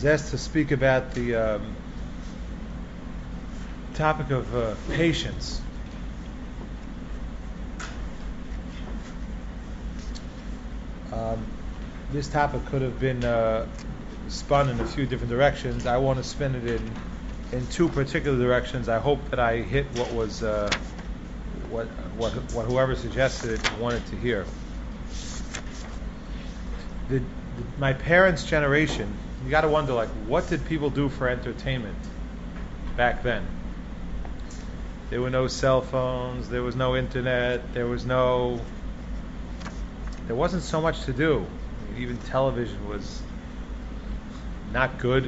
was asked to speak about the topic of patience. This topic could have been spun in a few different directions. I want to spin it in two particular directions. I hope that I hit what was what whoever suggested it wanted to hear. My parents' generation, you got to wonder, like, what did people do for entertainment back then? There were no cell phones, there was no internet, there wasn't so much to do. Even television was not good.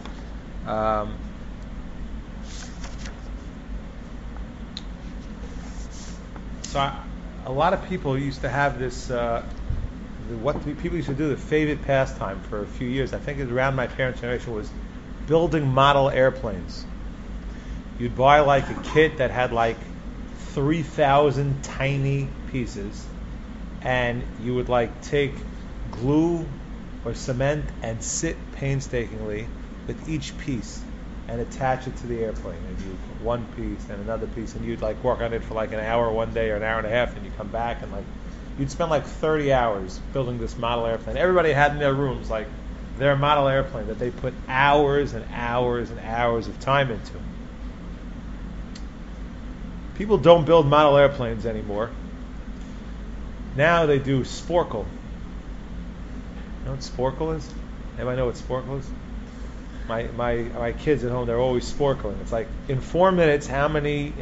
A lot of people used to have this. What people used to do, the favorite pastime for a few years, I think it was around my parents' generation, was building model airplanes. You'd buy like a kit that had like 3,000 tiny pieces, and you would like take glue or cement and sit painstakingly with each piece and attach it to the airplane. And you one piece and another piece, and you'd like work on it for like an hour one day or an hour and a half, and you come back and like you'd spend like 30 hours building this model airplane. Everybody had in their rooms like their model airplane that they put hours and hours and hours of time into. People don't build model airplanes anymore. Now they do sporkle. You know what sporkle is? Anybody know what sporkle is? My kids at home, they're always sporkling. It's like, in 4 minutes, how many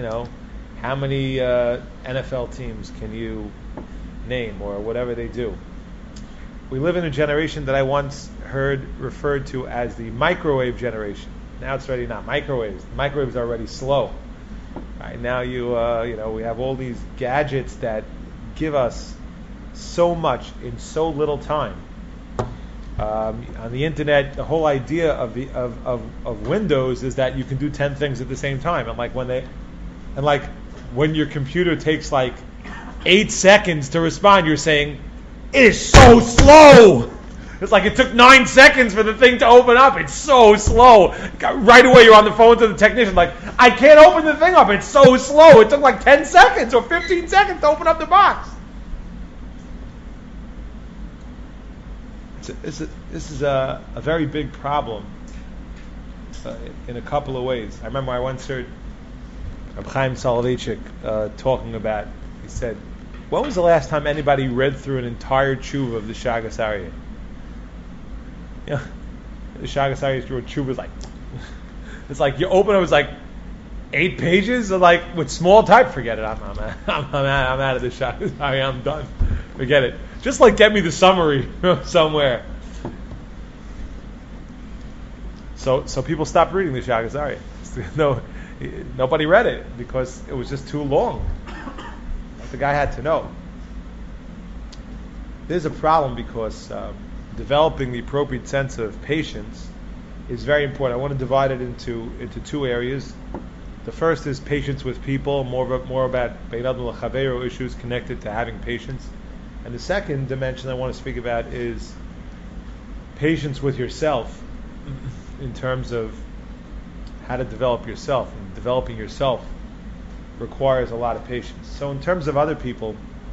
NFL teams can you name, or whatever they do? We live in a generation that I once heard referred to as the microwave generation. Now it's already not microwaves. Microwaves are already slow. Right now we have all these gadgets that give us so much in so little time. On the internet, the whole idea of Windows is that you can do 10 things at the same time. And when your computer takes like 8 seconds to respond, you're saying, it is so slow. It's like it took 9 seconds for the thing to open up. It's so slow. Right away you're on the phone to the technician like, I can't open the thing up. It's so slow. It took like 10 seconds or 15 seconds to open up the box. This is a very big problem in a couple of ways. I remember I once heard Reb Chaim Soloveitchik talking about, he said, when was the last time anybody read through an entire tshuva of the Shagas Aryeh? Yeah, the Shagas Aryeh tshuva is like, it's like you open it, it's like 8 pages, or like with small type, forget it, I'm out of the Shagas Aryeh, I'm done, forget it. Just like get me the summary somewhere. So people stopped reading the Shagas Aryeh. No, nobody read it because it was just too long. The guy had to know. There's a problem because developing the appropriate sense of patience is very important. I want to divide it into two areas. The first is patience with people, more about Bein Adam L'Chaveiro issues connected to having patience. And the second dimension I want to speak about is patience with yourself in terms of how to develop yourself. And developing yourself requires a lot of patience. So in terms of other people,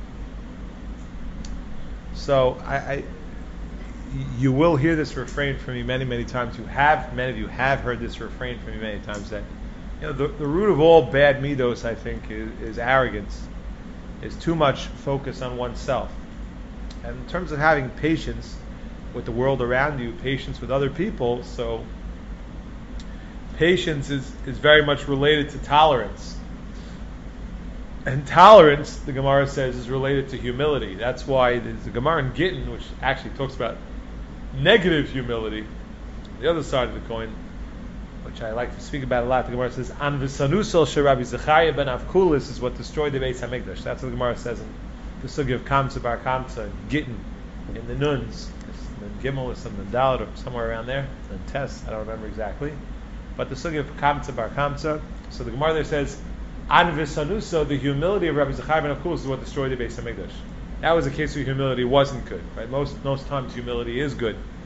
you will hear this refrain from me many times. Many of you have heard this refrain from me many times, that the root of all bad midos, I think, is arrogance, is too much focus on oneself. And in terms of having patience with the world around you, patience with other people, so patience is very much related to tolerance. And tolerance, the Gemara says, is related to humility. That's why there's the Gemara in Gittin, which actually talks about negative humility, the other side of the coin, which I like to speak about a lot. The Gemara says, An v'sanusel sherabi Zechariah ben Avkulis is what destroyed the Beis HaMikdash. That's what the Gemara says in the Sugi of Kamsa Bar Kamsa, Gittin, in the Nuns. The Gimel is in the Dalet, or somewhere around there, the Tes, I don't remember exactly. But the Sugi of Kamsa Bar Kamsa, so the Gemara there says, An v'sanuso, the humility of Rabbi Zechariah ben Avkulis is what destroyed the Beis HaMikdash. That was a case where humility wasn't good, right? Most times humility is good.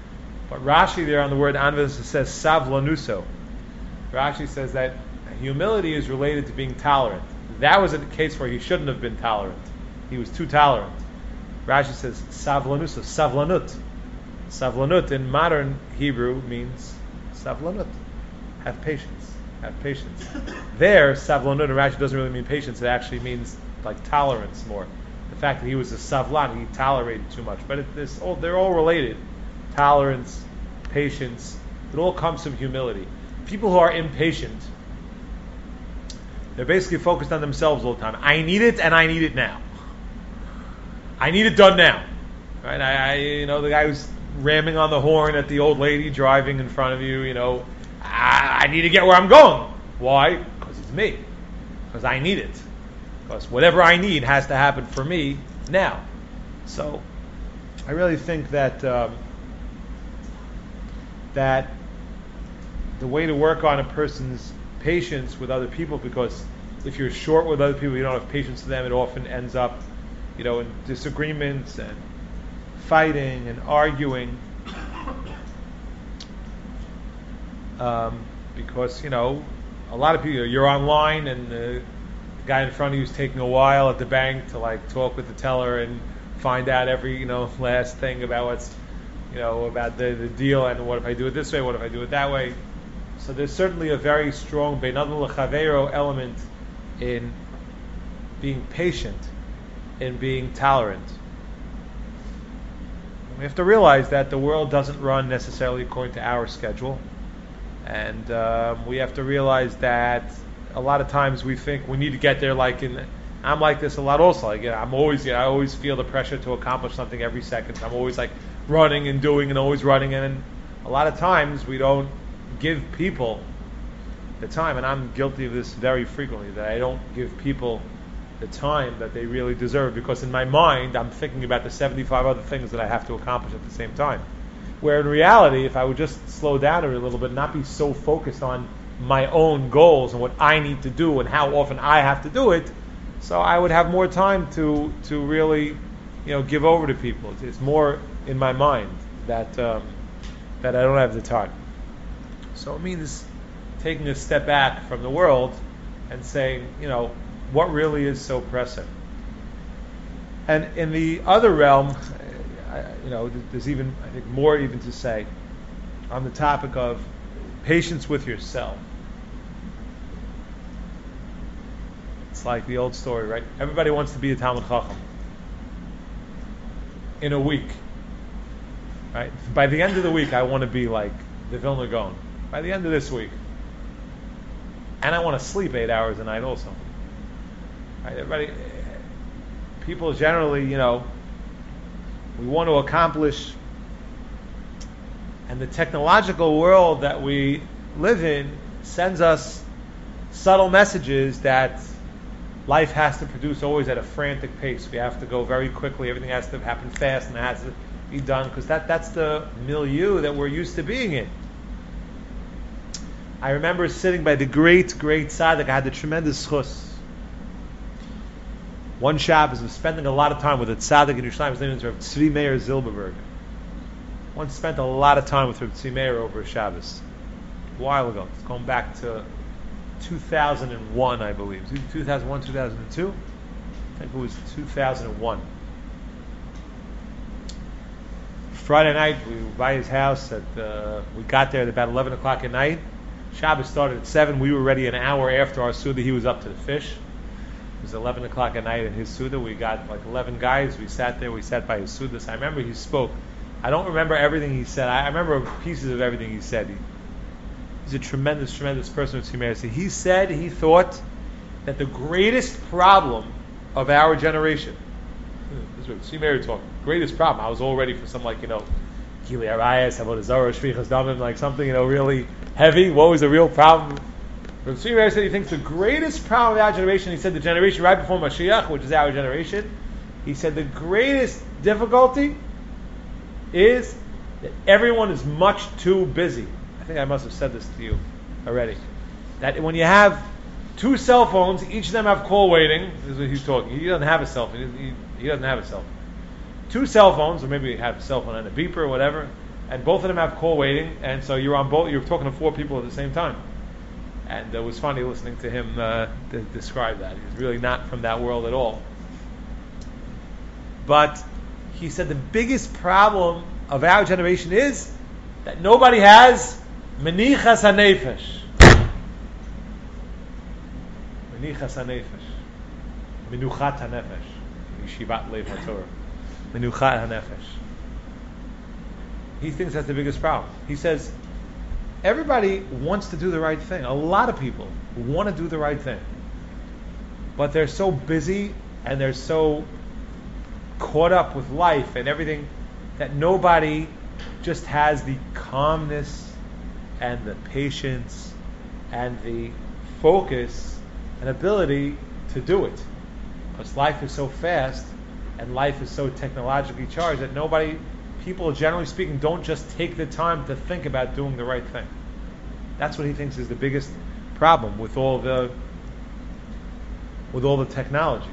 But Rashi there on the word anvas says savlanuso. Rashi says that humility is related to being tolerant. That was a case where he shouldn't have been tolerant. He was too tolerant. Rashi says savlanuso, savlanut. Savlanut in modern Hebrew means savlanut. Have patience. Have patience. There, savlanut in Rashi doesn't really mean patience. It actually means like tolerance more. The fact that he was a savlan, he tolerated too much. But they're all related. Tolerance, patience, it all comes from humility. People who are impatient, they're basically focused on themselves all the time. I need it, and I need it now. I need it done now. Right? The guy who's ramming on the horn at the old lady driving in front of you, I need to get where I'm going. Why? Because it's me. Because I need it. Because whatever I need has to happen for me now. So, I really think that that the way to work on a person's patience with other people, because if you're short with other people, you don't have patience with them, it often ends up, in disagreements and fighting and arguing. Because, a lot of people, you're online and the guy in front of you is taking a while at the bank to talk with the teller and find out every, last thing about what's, about the deal, and what if I do it this way, what if I do it that way. So there's certainly a very strong Beinadon L'Chaveiro element in being patient, in being tolerant. We have to realize that the world doesn't run necessarily according to our schedule, and we have to realize that a lot of times we think we need to get there. I'm like this a lot also. I always feel the pressure to accomplish something every second. I'm always running and doing and always running, and a lot of times we don't give people the time, and I'm guilty of this very frequently, that I don't give people the time that they really deserve, because in my mind I'm thinking about the 75 other things that I have to accomplish at the same time. Where in reality, if I would just slow down a little bit, not be so focused on my own goals and what I need to do and how often I have to do it, so I would have more time to really, give over to people. It's more in my mind that I don't have the time. So it means taking a step back from the world and saying, what really is so pressing. And in the other realm, there's even, I think, more even to say on the topic of patience with yourself. It's like the old story, right? Everybody wants to be a Talmid Chacham in a week, right? By the end of the week, I want to be like the Vilna Gaon. By the end of this week, and I want to sleep 8 hours a night also. Right? Everybody, people generally, we want to accomplish, and the technological world that we live in sends us subtle messages that life has to produce always at a frantic pace. We have to go very quickly. Everything has to happen fast, and it has to be done, because that's the milieu that we're used to being in. I remember sitting by the great tzaddik. I had the tremendous chus. One Shabbos, I was spending a lot of time with a tzaddik in Yerushalayim. His name is Rav Tzvi Meir Zilberberg. Once spent a lot of time with Rav Tzvi Meir over a Shabbos. A while ago. It's going back to 2001, I believe. 2001, 2002? I think it was 2001. Friday night, we were by his house. We got there at about 11 o'clock at night. Shabbos started at 7. We were ready an hour after our Suda. He was up to the fish. It was 11 o'clock at night in his Suda. We got 11 guys. We sat there. We sat by his Suda. So I remember he spoke. I don't remember everything he said. I remember pieces of everything he said. He's a tremendous, tremendous person. He said he thought that the greatest problem of our generation, this is what Tzvi talking, greatest problem. I was all ready for some Gili Arayas, Avodah Zarah, Shvichas Damim, something really heavy. What was the real problem? But Tzvi said he thinks the greatest problem of our generation, he said the generation right before Mashiach, which is our generation, he said the greatest difficulty is that everyone is much too busy. I think I must have said this to you already. That when you have 2 cell phones, each of them have call waiting. This is what he's talking. He doesn't have a cell phone. He doesn't have a cell phone. 2 cell phones, or maybe he had a cell phone and a beeper or whatever. and both of them have call waiting, and so you're talking to 4 people at the same time. And it was funny listening to him describe that. He's really not from that world at all. But he said the biggest problem of our generation is that nobody has menichas hanefesh. Menichas hanefesh. Menuchat hanefesh. Yeshivat Lev HaTorah. Menuchat hanefesh. He thinks that's the biggest problem. He says, everybody wants to do the right thing. A lot of people want to do the right thing. But they're so busy and they're so caught up with life and everything that nobody just has the calmness and the patience and the focus and ability to do it. Because life is so fast and life is so technologically charged that people generally speaking don't just take the time to think about doing the right thing. That's what he thinks is the biggest problem with all the technology.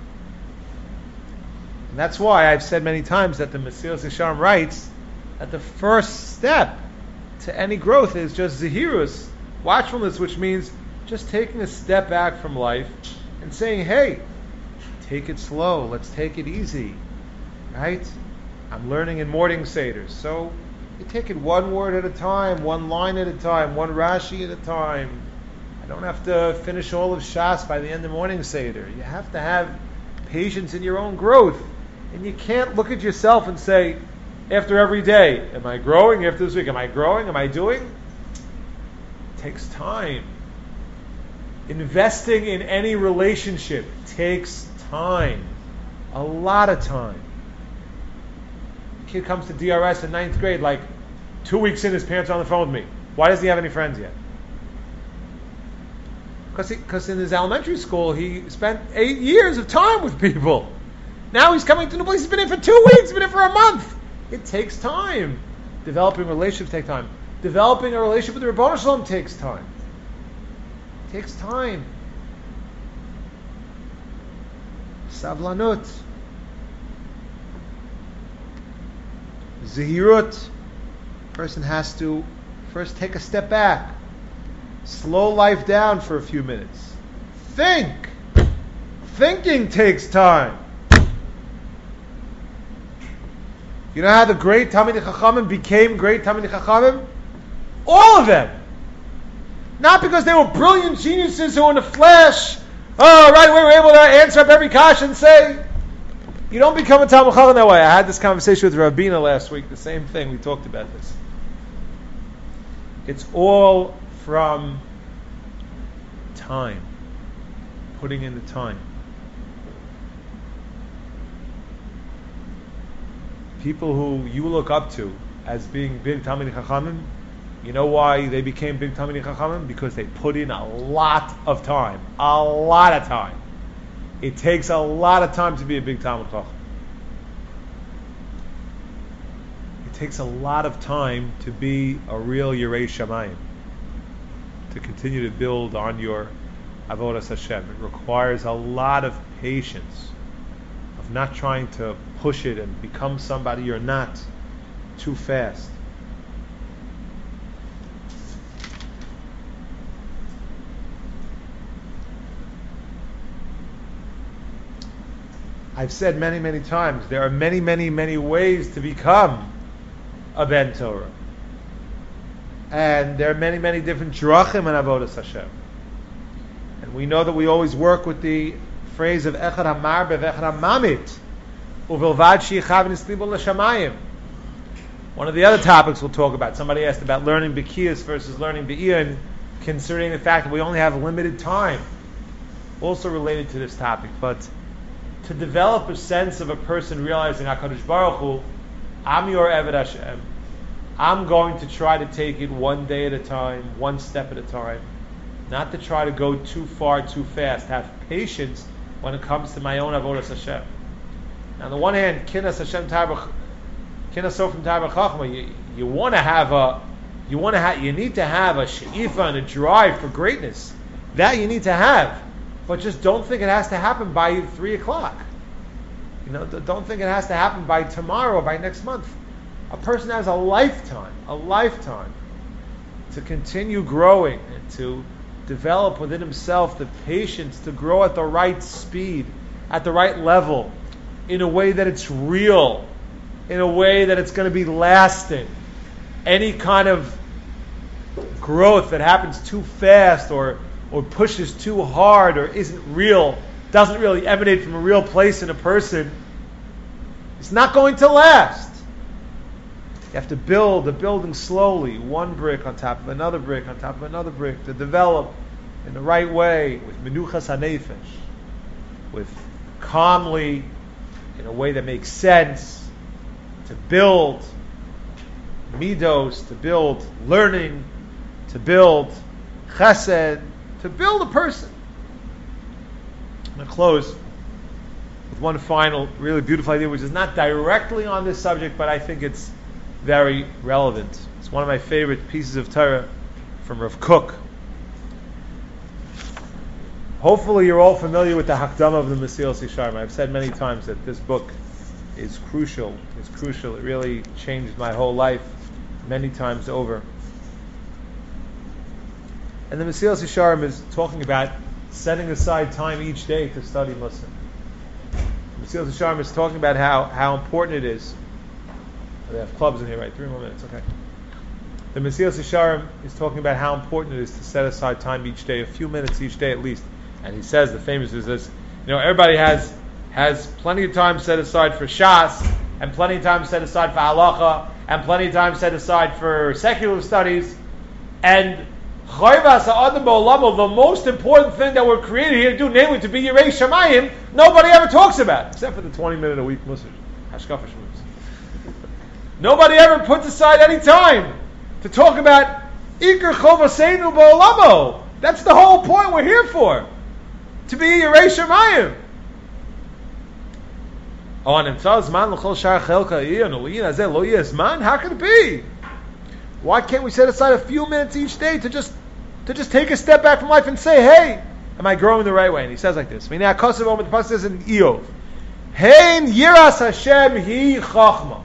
And that's why I've said many times that the Mesilas Yesharim writes that the first step to any growth is just zahirus, watchfulness, which means just taking a step back from life and saying, hey, take it slow, let's take it easy, right? I'm learning in morning seders, so you take it one word at a time, one line at a time, one Rashi at a time. I don't have to finish all of Shas by the end of morning seder. You have to have patience in your own growth. And you can't look at yourself and say, after every day, am I growing? After this week, am I growing? Am I doing? It takes time. Investing in any relationship takes time. A lot of time. A kid comes to DRS in 9th grade, like 2 weeks in, his parents are on the phone with me. Why doesn't he have any friends yet? Because in his elementary school, he spent 8 years of time with people. Now he's coming to a new place. He's been in for 2 weeks, been in for a month. It takes time. Developing relationships takes time. Developing a relationship with the Rebbeinu Shalom takes time. It takes time. Savlanut. Zahirut. Person has to first take a step back. Slow life down for a few minutes. Think. Thinking takes time. You know how the great Talmidei Chachamim became great Talmidei Chachamim? All of them. Not because they were brilliant geniuses who in the flesh, right away were able to answer up every kash and say, you don't become a Talmidei Chacham that way. I had this conversation with Rabina last week, the same thing, we talked about this. It's all from time. Putting in the time. People who you look up to as being big Talmidei Chachamim, you know why they became big Talmidei Chachamim? Because they put in a lot of time. A lot of time. It takes a lot of time to be a big Talmid Chacham. It takes a lot of time to be a real Yirei Shamayim. To continue to build on your Avodas Hashem. It requires a lot of patience. Of not trying to push it and become somebody you're not too fast. I've said many, many times, there are many, many, many ways to become a Ben Torah. And there are many, many different drachim in Avodas Hashem. And we know that we always work with the phrase of Echad HaMarbe v'Echad HaMamit Uvilvad Sheyichav Nislibo L'Shamayim. One of the other topics we'll talk about, somebody asked about learning B'kiyas versus learning B'iyun, considering the fact that we only have limited time. Also related to this topic, but to develop a sense of a person realizing HaKadosh Baruch Hu, I'm your Eved Hashem. I'm going to try to take it one day at a time, one step at a time. Not to try to go too far, too fast. Have patience when it comes to my own Avodas Hashem. Now, on the one hand, Kinas Hashem Tarba, Kinas Sofrim Tarba Chachma, you want to have you need to have a she'ifa and a drive for greatness. That you need to have. But just don't think it has to happen by 3 o'clock. Don't think it has to happen by tomorrow or by next month. A person has a lifetime to continue growing and to develop within himself the patience to grow at the right speed, at the right level, in a way that it's real, in a way that it's going to be lasting. Any kind of growth that happens too fast or pushes too hard or isn't real, doesn't really emanate from a real place in a person, it's not going to last. You have to build the building slowly, one brick on top of another brick on top of another brick, to develop in the right way, with menuchas hanefesh, with calmly, in a way that makes sense, to build midos, to build learning, to build chesed, to build a person. I'm going to close with one final, really beautiful idea, which is not directly on this subject, but I think it's very relevant. It's one of my favorite pieces of Torah from Rav Kook. Hopefully you're all familiar with the Hakdama of the Mesilas Yesharim. I've said many times that this book is crucial. It's crucial. It really changed my whole life many times over. And the Mesilas Yesharim is talking about setting aside time each day to study Muslim. The Mesilas Yesharim is talking about how important it is. They have clubs in here, right? 3 more minutes, okay. The Mesilas Yesharim is talking about how important it is to set aside time each day, a few minutes each day at least. And he says, the famous is this, everybody has plenty of time set aside for Shas, and plenty of time set aside for Halacha, and plenty of time set aside for secular studies, and Chayvas ha'adam ba'olamo, the most important thing that we're created here to do, namely to be Yirei Shamayim, nobody ever talks about, except for the 20-minute a week Musar, Hashkafa Shmuz. Nobody ever puts aside any time to talk about Iker Chovaseinu ba'olamo. That's the whole point we're here for. To be Yirei Shamayim. How can it be? Why can't we set aside a few minutes each day to just take a step back from life and say, hey, am I growing the right way? And he says like this. The Pasuk says in Iyov, Hein yiras Hashem hi chachma.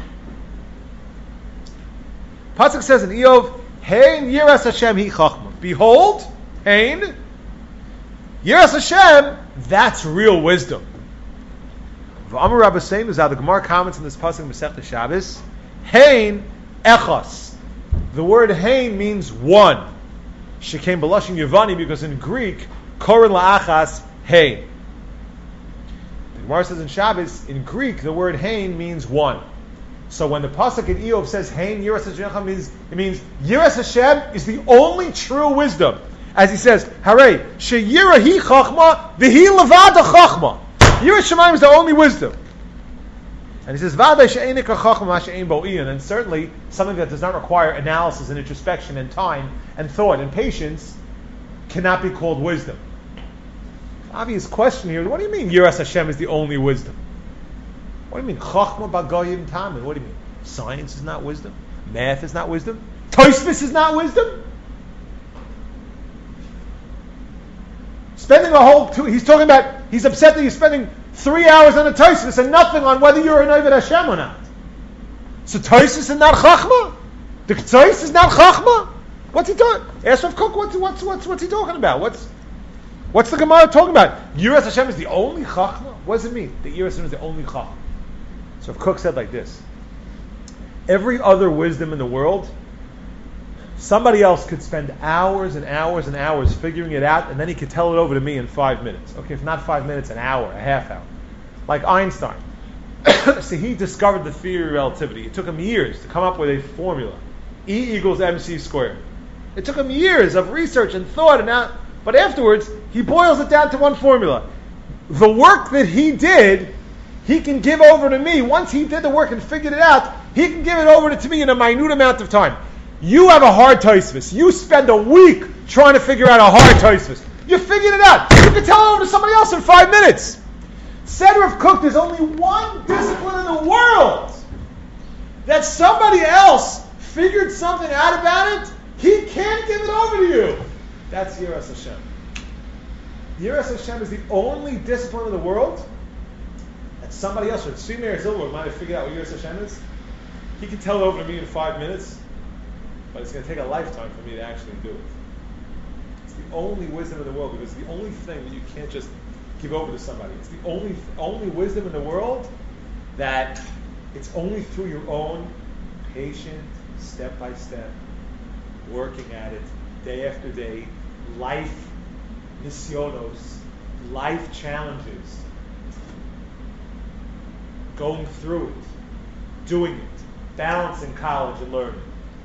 Pasuk says in Iyov, Hein yiras Hashem hi chachma. Behold, Hein, yiras Hashem, that's real wisdom. V'amar Rabbi Seinu is how the Gemara comments in this pasuk in Masechta Shabbos. Hein echos. The word hein means one. Shekaim b'lashon Yevani, because in Greek, korin la'achas hein. The Gemara says in Shabbos, in Greek, the word hein means one. So when the pasuk in Iyov says hein yiras Hashem, it means yiras Hashem is the only true wisdom. As he says, Harei sheyira hi chachma v'hi levada chachma. Yiras Shamayim is the only wisdom. And he says, V'adai she'enik ha'chachma ma she'ein bo iyon. And certainly, something that does not require analysis and introspection and time and thought and patience cannot be called wisdom. Obvious question here, what do you mean Yiras Hashem is the only wisdom? What do you mean? Chachma b'goyim tamin. What do you mean? Science is not wisdom? Math is not wisdom? Tosfos is not wisdom? Spending a whole he's talking about, he's upset that he's spending 3 hours on a Tosfos and nothing on whether you're an Oved Hashem or not. So Tosfos is not Chachma? The Ktsois is not Chachma? What's he talking? Ask Rav Kook, what's he talking about? What's the Gemara talking about? Yiras Hashem is the only Chachma? What does it mean? The Yiras Hashem is the only Chachma. So Rav Kook said like this. Every other wisdom in the world, somebody else could spend hours and hours and hours figuring it out, and then he could tell it over to me in 5 minutes. Okay, if not 5 minutes, an hour, a half hour. Like Einstein. So he discovered the theory of relativity. It took him years to come up with a formula. E equals mc squared. It took him years of research and thought, but afterwards, he boils it down to one formula. The work that he did, he can give over to me. Once he did the work and figured it out, he can give it over to me in a minute amount of time. You have a hard Tosfos. You spend a week trying to figure out a hard Tosfos. You figured it out. You can tell it over to somebody else in 5 minutes. Said Rav Kook, there's only one discipline in the world that somebody else figured something out about it, he can't give it over to you. That's Yiras Hashem. Yiras Hashem is the only discipline in the world that somebody else, or Tzvi Meir Zilberg, might have figured out what Yiras Hashem is. He can tell it over to me in 5 minutes, but it's going to take a lifetime for me to actually do it. It's the only wisdom in the world, because it's the only thing that you can't just give over to somebody. It's the only wisdom in the world that it's only through your own patient, step by step, working at it, day after day, life nisyonos, life challenges, going through it, doing it, balancing college and learning,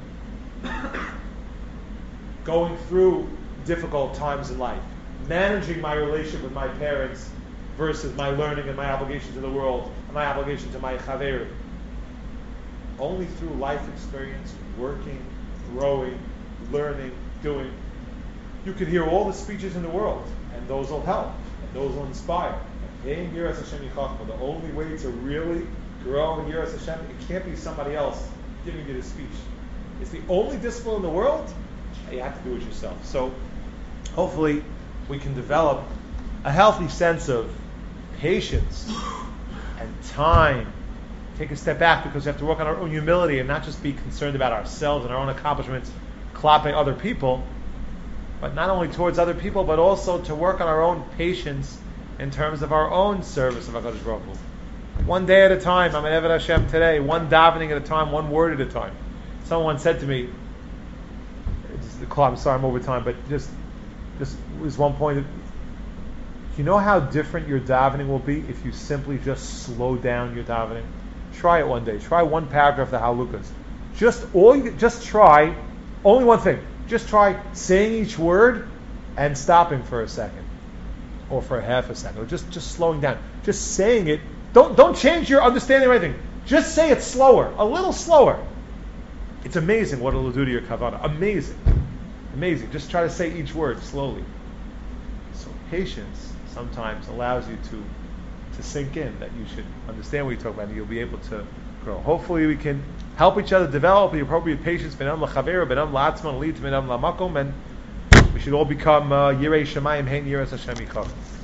going through difficult times in life, managing my relationship with my parents versus my learning and my obligation to the world and my obligation to my chaver. Only through life experience, working, growing, learning, doing. You could hear all the speeches in the world, and those will help, and those will inspire. And Yiras Hashem Yichachma, the only way to really grow in Yiras Hashem, it can't be somebody else giving you the speech. It's the only discipline in the world, and you have to do it yourself. So, hopefully, we can develop a healthy sense of patience and time. Take a step back, because we have to work on our own humility and not just be concerned about ourselves and our own accomplishments, clapping other people, but not only towards other people, but also to work on our own patience in terms of our own service of HaKadosh Baruch Hu. One day at a time. I'm an Eved Hashem today. One davening at a time. One word at a time. Someone said to me, I'm sorry, I'm over time, but just was one point. You know how different your davening will be if you simply just slow down your davening? Try it one day. Try one paragraph of the Halukas. Just try only one thing. Just try saying each word and stopping for a second, or for a half a second, or just slowing down. Just saying it. Don't change your understanding or anything. Just say it slower, a little slower. It's amazing what it'll do to your kavanah. Amazing. Just try to say each word slowly. So patience sometimes allows you to sink in, that you should understand what you're talking about, and you'll be able to grow. Hopefully we can help each other develop the appropriate patience, benam l'chaver, benam la'atzman, lead benam la'makom, and we should all become Yirei Shemayim, Hein Yiras Hashem Yichach.